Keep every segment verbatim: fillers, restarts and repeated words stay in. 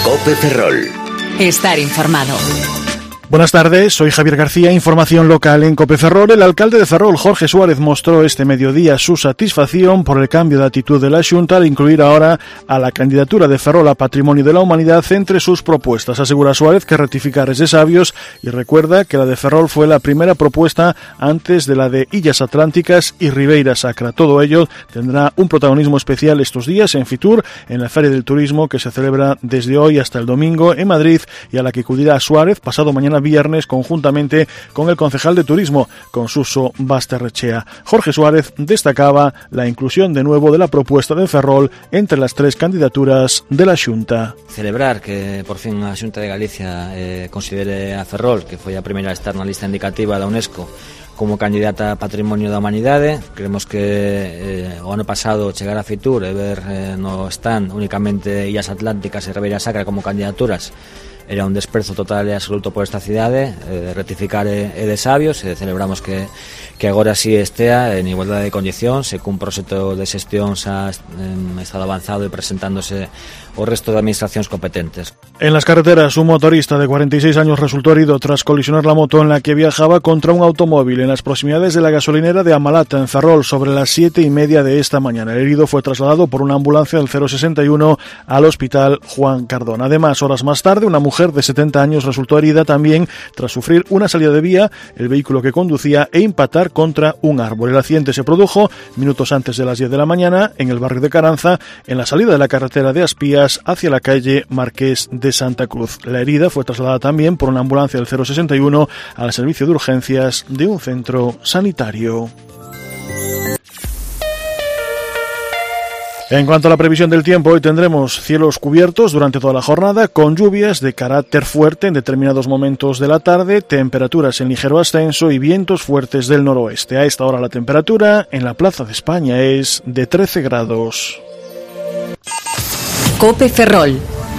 Cope Ferrol. Estar informado. Buenas tardes, soy Javier García, información local en Cope Ferrol. El alcalde de Ferrol, Jorge Suárez, mostró este mediodía su satisfacción por el cambio de actitud de la Xunta al incluir ahora a la candidatura de Ferrol a Patrimonio de la Humanidad entre sus propuestas. Asegura Suárez que rectificar es de sabios y recuerda que la de Ferrol fue la primera propuesta antes de la de Illas Atlánticas y Ribeira Sacra. Todo ello tendrá un protagonismo especial estos días en Fitur, en la Feria del Turismo que se celebra desde hoy hasta el domingo en Madrid y a la que acudirá Suárez pasado mañana viernes conjuntamente con el concejal de Turismo, Consuso Basterrechea. Jorge Suárez destacaba la inclusión de nuevo de la propuesta de Ferrol entre las tres candidaturas de la Xunta. Celebrar que por fin a Xunta de Galicia eh, considere a Ferrol, que foi a primeira a estar na lista indicativa da UNESCO, como candidata a Patrimonio da Humanidade. Creemos que eh, o ano pasado chegar a Fitur e ver eh, no stand únicamente Illas Atlánticas e Ribeira Sacra como candidaturas era un desprezo total e absoluto por esta cidade. Eh, rectificar é, é de sabios e celebramos que, que agora sí estea en igualdade de condicións e cun proxecto de xestión xa en estado avanzado e presentándose o resto de administracións competentes. En las carreteras, un motorista de cuarenta y seis años resultó herido tras colisionar la moto en la que viajaba contra un automóvil en las proximidades de la gasolinera de Amalata, en Ferrol, sobre las siete y media de esta mañana. El herido fue trasladado por una ambulancia del cero sesenta y uno al hospital Juan Cardona. Además, horas más tarde, una mujer de setenta años resultó herida también tras sufrir una salida de vía, el vehículo que conducía, e impactar contra un árbol. El accidente se produjo minutos antes de las diez de la mañana en el barrio de Caranza, en la salida de la carretera de Aspías hacia la calle Marqués de Santa Cruz. La herida fue trasladada también por una ambulancia del cero sesenta y uno al servicio de urgencias de un centro sanitario. En cuanto a la previsión del tiempo, hoy tendremos cielos cubiertos durante toda la jornada, con lluvias de carácter fuerte en determinados momentos de la tarde, temperaturas en ligero ascenso y vientos fuertes del noroeste. A esta hora la temperatura en la Plaza de España es de trece grados. Cope Ferrol.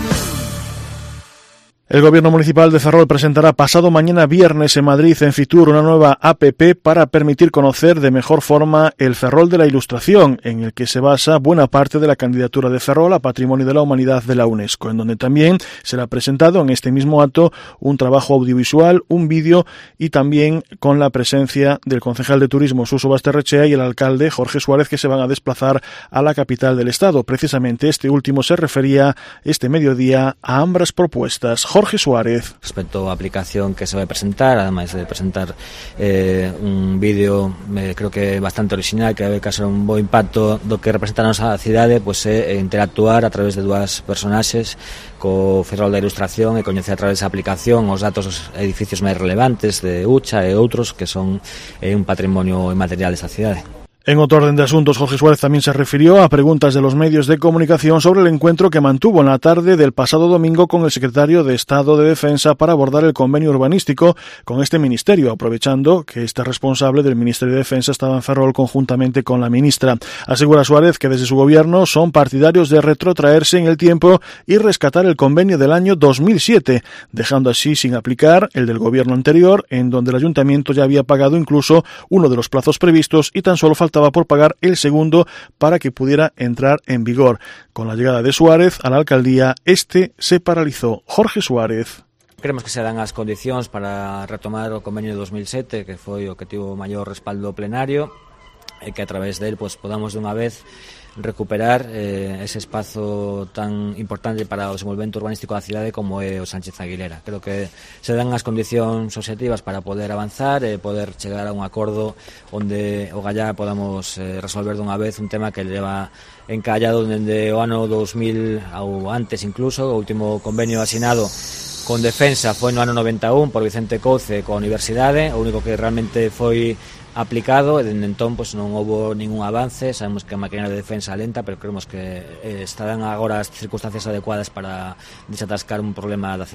El Gobierno Municipal de Ferrol presentará pasado mañana viernes en Madrid, en Fitur, una nueva A P P para permitir conocer de mejor forma el Ferrol de la Ilustración, en el que se basa buena parte de la candidatura de Ferrol a Patrimonio de la Humanidad de la UNESCO, en donde también será presentado en este mismo acto un trabajo audiovisual, un vídeo y también con la presencia del concejal de Turismo, Suso Basterrechea, y el alcalde, Jorge Suárez, que se van a desplazar a la capital del Estado. Precisamente este último se refería este mediodía a ambas propuestas. Jorge Suárez. Respecto á aplicación que se vai presentar, ademais de presentar eh, un vídeo eh, creo que bastante original, que vai causar un bo impacto do que representa a nosa cidade, pois é interactuar a través de dúas personaxes co Ferrol da Ilustración e coñecer a través da aplicación os datos dos edificios máis relevantes de Ucha e outros que son eh, un patrimonio inmaterial desta cidade. En otro orden de asuntos, Jorge Suárez también se refirió a preguntas de los medios de comunicación sobre el encuentro que mantuvo en la tarde del pasado domingo con el secretario de Estado de Defensa para abordar el convenio urbanístico con este ministerio, aprovechando que este responsable del Ministerio de Defensa estaba en Ferrol conjuntamente con la ministra. Asegura Suárez que desde su gobierno son partidarios de retrotraerse en el tiempo y rescatar el convenio del año dos mil siete, dejando así sin aplicar el del gobierno anterior, en donde el ayuntamiento ya había pagado incluso uno de los plazos previstos y tan solo faltaba por pagar el segundo para que pudiera entrar en vigor. Con la llegada de Suárez a la alcaldía, este se paralizó. Jorge Suárez. Creemos que se dan as condicións para retomar o convenio de dos mil sete, que foi o que tivo maior respaldo plenario, e que a través del pues, podamos de unha vez recuperar eh, ese espazo tan importante para o desenvolvemento urbanístico da cidade como é o Sánchez Aguilera. Creo que se dan as condicións obxectivas para poder avanzar e poder chegar a un acordo onde o gallá podamos eh, resolver dunha vez un tema que leva encallado dende o ano dos mil ou antes incluso. O último convenio asinado con Defensa foi no ano noventa e un por Vicente Couce coa Universidade, o único que realmente foi aplicado e dende entón pues, non houve ningún avance. Sabemos que a maquinaria de defensa lenta, pero creemos que eh, estarán agora as circunstancias adecuadas para desatascar un problema da cidade.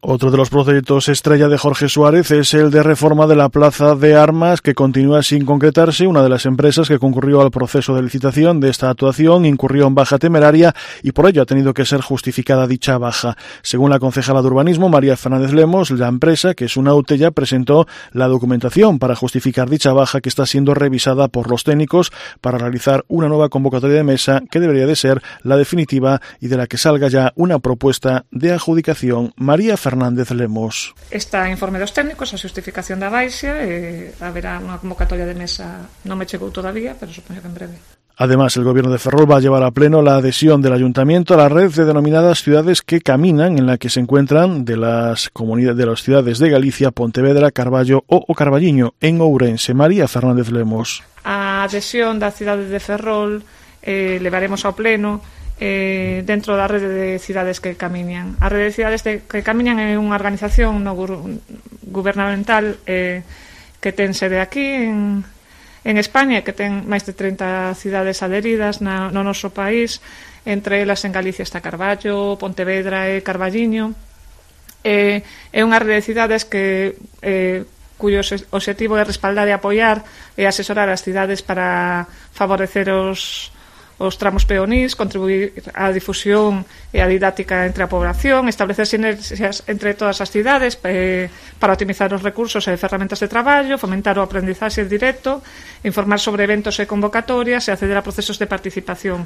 Otro de los proyectos estrella de Jorge Suárez es el de reforma de la Plaza de Armas, que continúa sin concretarse. Una de las empresas que concurrió al proceso de licitación de esta actuación incurrió en baja temeraria y por ello ha tenido que ser justificada dicha baja. Según la concejala de Urbanismo, María Fernández Lemos, la empresa, que es una U T E, ya presentó la documentación para justificar dicha baja, que está siendo revisada por los técnicos para realizar una nueva convocatoria de mesa que debería de ser la definitiva y de la que salga ya una propuesta de adjudicación. María Fernández Fernández Lemos. Está informe dos técnicos, a xustificación da baixa, e haberá unha convocatoria de mesa, non me chegou todavía, pero supoño que en breve. Además, el gobierno de Ferrol va a llevar a pleno la adhesión del ayuntamiento a la red de denominadas ciudades que caminan, en la que se encuentran de las comunidades de las ciudades de Galicia, Pontevedra, Carballo o, o Carballiño, en Ourense. María Fernández Lemos. A adhesión da cidade de Ferrol eh, levaremos ao pleno Eh, dentro da rede de cidades que camiñan. A rede de cidades de, que camiñan é unha organización no gu gubernamental eh, que ten sede aquí en, en España, que ten máis de trinta cidades adheridas na, no noso país, entre elas en Galicia está Carballo, Pontevedra e Carballiño. Eh, é unha rede de cidades que eh, cuyo obxectivo é respaldar e apoiar e asesorar as cidades para favorecer os os tramos peonís, contribuir á difusión e á didáctica entre a población, establecer sinerxias entre todas as cidades eh, para optimizar os recursos e ferramentas de traballo, fomentar o aprendizaxe directo, informar sobre eventos e convocatorias e acceder a procesos de participación.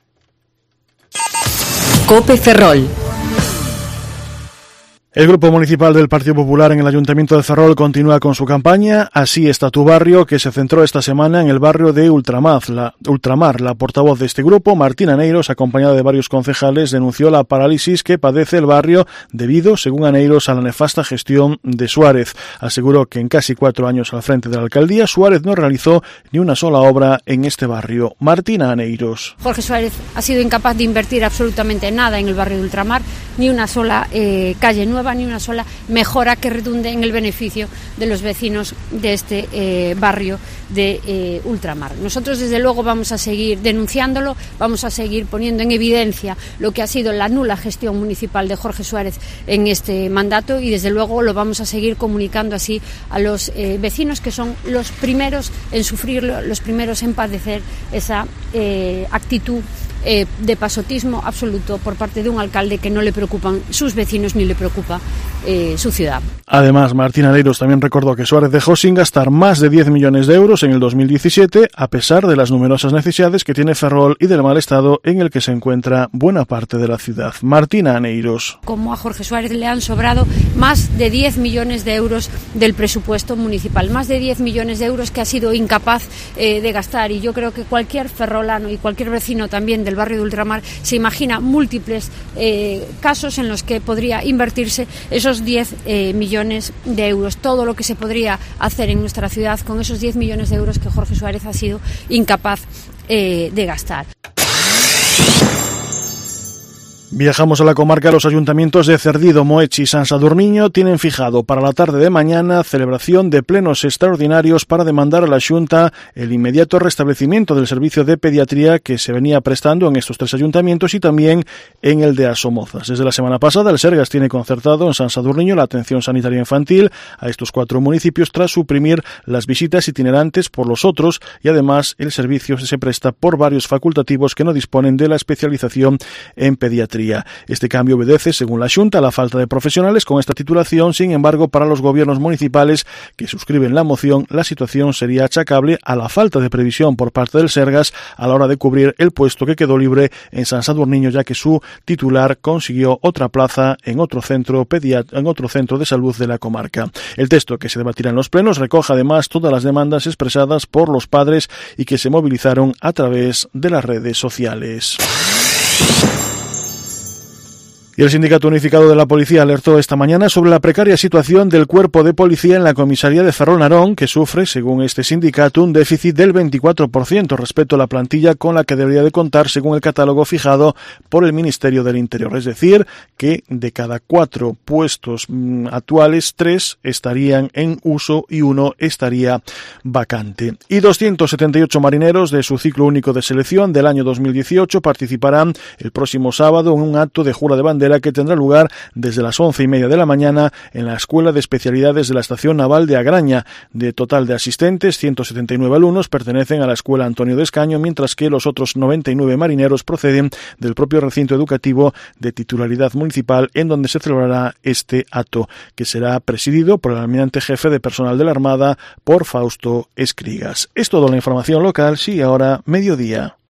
COPE Ferrol. El Grupo Municipal del Partido Popular en el Ayuntamiento de Ferrol continúa con su campaña Así está tu barrio, que se centró esta semana en el barrio de Ultramar. La, Ultramar, la portavoz de este grupo, Martín Aneiros, acompañada de varios concejales, denunció la parálisis que padece el barrio debido, según Aneiros, a la nefasta gestión de Suárez. Aseguró que en casi cuatro años al frente de la alcaldía, Suárez no realizó ni una sola obra en este barrio. Martín Aneiros. Jorge Suárez ha sido incapaz de invertir absolutamente nada en el barrio de Ultramar, ni una sola eh, calle nueva, ni una sola mejora que redunde en el beneficio de los vecinos de este eh, barrio de eh, Ultramar. Nosotros desde luego vamos a seguir denunciándolo, vamos a seguir poniendo en evidencia lo que ha sido la nula gestión municipal de Jorge Suárez en este mandato y desde luego lo vamos a seguir comunicando así a los eh, vecinos, que son los primeros en sufrirlo, los primeros en padecer esa eh, actitud Eh, de pasotismo absoluto por parte de un alcalde que no le preocupan sus vecinos ni le preocupa eh, su ciudad. Además, Martín Aneiros también recordó que Suárez dejó sin gastar más de diez millones de euros en el dos mil diecisiete, a pesar de las numerosas necesidades que tiene Ferrol y del mal estado en el que se encuentra buena parte de la ciudad. Martín Aneiros. Como a Jorge Suárez le han sobrado más de diez millones de euros del presupuesto municipal, más de diez millones de euros que ha sido incapaz eh, de gastar, y yo creo que cualquier ferrolano y cualquier vecino también de del barrio de Ultramar se imagina múltiples eh, casos en los que podría invertirse esos diez eh, millones de euros, todo lo que se podría hacer en nuestra ciudad con esos diez millones de euros que Jorge Suárez ha sido incapaz eh, de gastar. Viajamos a la comarca. Los ayuntamientos de Cerdido, Moeche y San Sadurniño tienen fijado para la tarde de mañana celebración de plenos extraordinarios para demandar a la Xunta el inmediato restablecimiento del servicio de pediatría que se venía prestando en estos tres ayuntamientos y también en el de Asomozas. Desde la semana pasada, el Sergas tiene concertado en San Sadurniño la atención sanitaria infantil a estos cuatro municipios tras suprimir las visitas itinerantes por los otros, y además el servicio se presta por varios facultativos que no disponen de la especialización en pediatría. Este cambio obedece, según la Xunta, a la falta de profesionales con esta titulación. Sin embargo, para los gobiernos municipales que suscriben la moción, la situación sería achacable a la falta de previsión por parte del Sergas a la hora de cubrir el puesto que quedó libre en San Sadurniño, ya que su titular consiguió otra plaza en otro centro pediat- en otro centro de salud de la comarca. El texto que se debatirá en los plenos recoge además todas las demandas expresadas por los padres y que se movilizaron a través de las redes sociales. Y el Sindicato Unificado de la Policía alertó esta mañana sobre la precaria situación del cuerpo de policía en la comisaría de Ferrol Narón, que sufre, según este sindicato, un déficit del veinticuatro por ciento respecto a la plantilla con la que debería de contar según el catálogo fijado por el Ministerio del Interior. Es decir, que de cada cuatro puestos mmm, actuales, tres estarían en uso y uno estaría vacante. Y doscientos setenta y ocho marineros de su ciclo único de selección del año dos mil dieciocho participarán el próximo sábado en un acto de jura de bandera bandera que tendrá lugar desde las once y media de la mañana en la Escuela de Especialidades de la Estación Naval de Agraña. De total de asistentes, ciento setenta y nueve alumnos pertenecen a la Escuela Antonio de Escaño, mientras que los otros noventa y nueve marineros proceden del propio recinto educativo de titularidad municipal en donde se celebrará este acto, que será presidido por el almirante jefe de personal de la Armada, por Fausto Escrigas. Es toda la información local, sí, ahora mediodía.